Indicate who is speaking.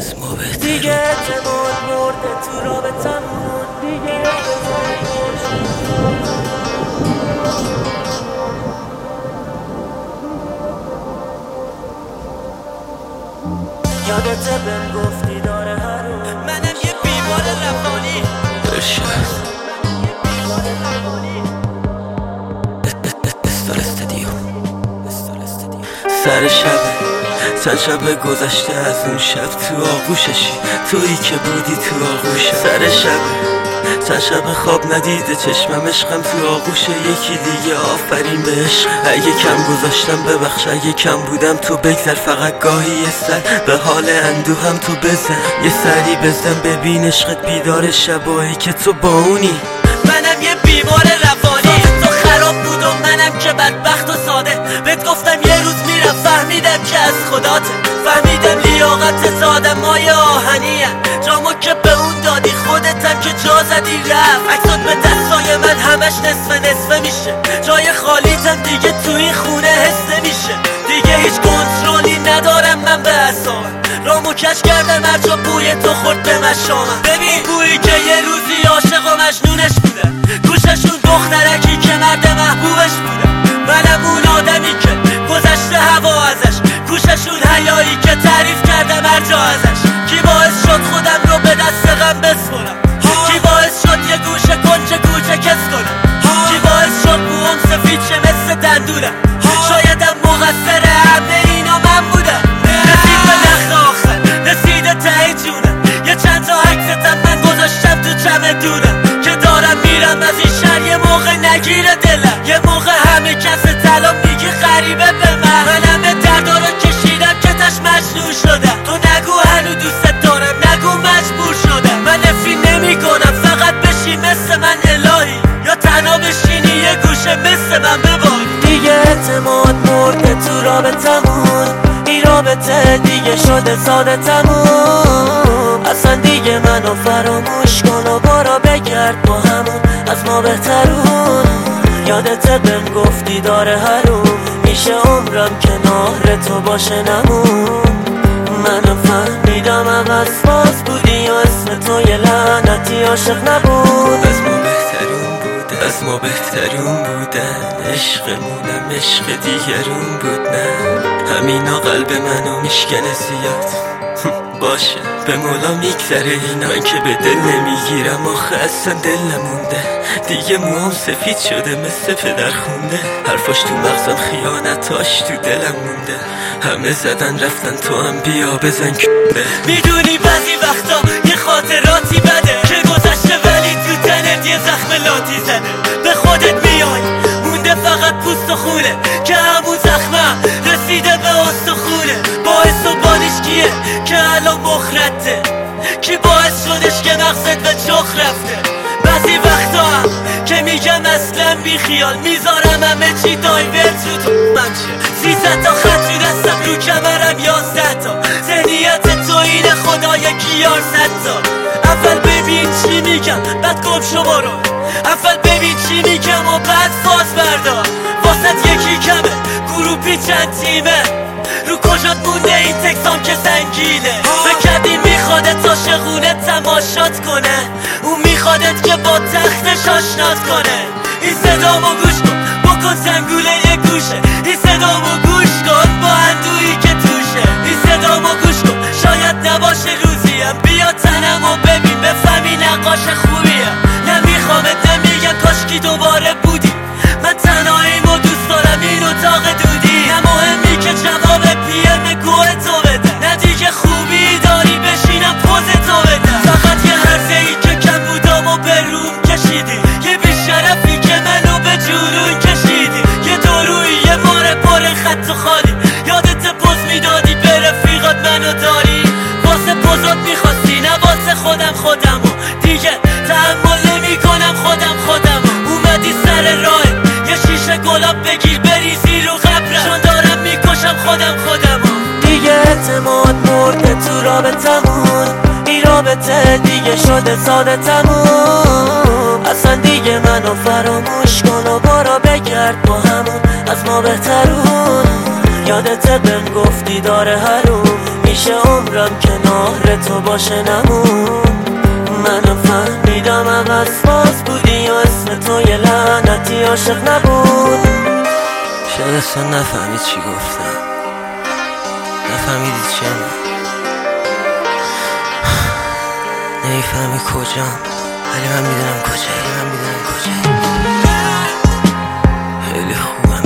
Speaker 1: دیگه اعتماد مرده تو رابطمون دیگه یادت بهم گفتی داره هرو منم یه بیمار روانی
Speaker 2: سر شبه چند شب گذشته از اون شب تو آغوششی تویی که بودی تو آغوشم سر شبه چند شب خواب ندیده چشمم عشقم تو آغوش یکی دیگه آفرین به عشق اگه کم گذاشتم ببخش اگه کم بودم تو بگذر فقط گاهی یه سر به حال اندوهم تو بزن یه سری بزن ببین عشقت بیدار شبایی که تو با اونی
Speaker 1: منم یه بیمار روانی تو خراب بود و منم که بدبخت و ساده بهت گفتم یه روز میرم فهمیدم که از خداته فهمیدم لیاقت آدم مایه آهنیه جامو که به اون دادی خودتم که جا زدی رفت عکسات به دستای من همش نصفه میشه جای خالیتم دیگه تو این خونه حس نمیشه دیگه هیچ کنترلی ندارم من به اعصابم رامو کش کردم هر جا بوی تو خورد به مشامم ببین بویی که یه روزی عاشق و مجنونش بودم گوششون دخترکی که مرد محبوبش بودم منم اون آدمی که گذشته هوا ازش گوششون حیایی که تعریف کردم هر جا ازش کی باعث شد خودم رو به دست غم بسپرم کی باعث شد یه گوشه کنچه کوچه کس کنم کی باعث شد موام سفید شه مثل دندونم شایدم مقصر همه اینا من بودم رسید به نخل آخر رسیده ته جونم یه چند تا عکستم من گذاشتم تو چمدونم که دارم میرم از این شهر یه موقع نگیره دلم یه موقع همه کس طلا میگه غریبه به من همه دردا رو کشیدم که تش مجنون شدم تو نگو هنو دوست دارم نگو مجبور شدم من نفی نمی کنم فقط بشی مثل من الهی یا تنها بشینی یه گوشه مثل من بباری دیگه اعتماد مرده تو رابطمون این رابطه دیگه شده ساده تموم اصلا دیگه منو فراموش کن و برو بگرد با همون از ما بهترون یادت بهم گفتی داره هروم میشه عمرم کنار تو باشه نمون منو فهمیدم عوض باز بودی و اسم تو یه لعنتی عاشق نبود
Speaker 2: از ما بهترون بودن عشقمونم عشق دیگرون بود نه همینا قلب منو میشکنه زیاد باشه به مولا میگذره اینا که به دل نمیگیرم آخه اصلا دل نمونده دیگه موام سفید شده مثل پدر خونده حرفاش تو مغزم خیانتاش تو دلم مونده همه زدن رفتن تو هم بیا بزن کنده
Speaker 1: میدونی بعضی وقتا یه خاطراتی بده که گذشته ولی تو تنت یه زخم لاتی زده به خودت میای مونده فقط پوست و خونه که همون زخمه رسیده به استخونه باعث و بانش کیه که الان مخرده کی باعث شدش که مغزت به چخ رفته بعضی وقتا هم که میگم اصلا بی خیال میذارم همه چی دایورت رو تو من شه 300 تا خط تو دستم رو کمرم 11 تا ذهنیت تو اینه خدا یکی یار 100 تا اول ببین چی میگم بعد گم شو برو اول ببین چی میگم و بعد فاز بردار واسط یکی کمه گروپی چند تیمه رو کجات مونده این تکسام که سنگینه بکردی میخوادت عاشقونه تماشات کنه اون میخوادت که با تختش آشنات کنه این صدامو گوش کن بکن زنگوله یه گوشه این صدامو گوش کن با اندویی که توشه این صدامو گوش کن شاید نباشه روزیم بیا تنمو ببین بفهمی نقاش خوبیم نمیخوامت نمیگم کاشکی دوباره بودی من تنهاییمو دوست دارم این اتاق دودی نه مهمی که جواب پیم گوه تو بده نه دیگه خوبی داری بشینم پوز تو بده فقط یه هرزه ای که کم بودم و به روم کشیدی یه بیشرفی که منو به جنون کشیدی یه دوروی یه ماره پر خط و خالی یادت پوز میدادی به رفیقات منو داری واسه پوزات میخواستی نه واسه خودمو دیگه تحمل نمی کنم خودمو اومدی سر راه یه شیشه گلاب بگیر بریزی رو قبرم چون دارم میکشم خودمو دیگه اعتماد مرده تو رابطمون این رابطه دیگه شده ساده تموم اصلا دیگه منو فراموش کن و برو بگرد با همون از ما بهترون یادت بهم گفتی داره هروم
Speaker 2: همیشه عمرم کنار تو باشه نمون. منو فهمیدم عوض باز بودی و اسم تو یه لعنتی عاشق نبود. شاید اصلا نفهمید چی گفتم، نفهمیدی چیم، نمیفهمی کجام، ولی من میدونم کجایی، خیلی خوبم.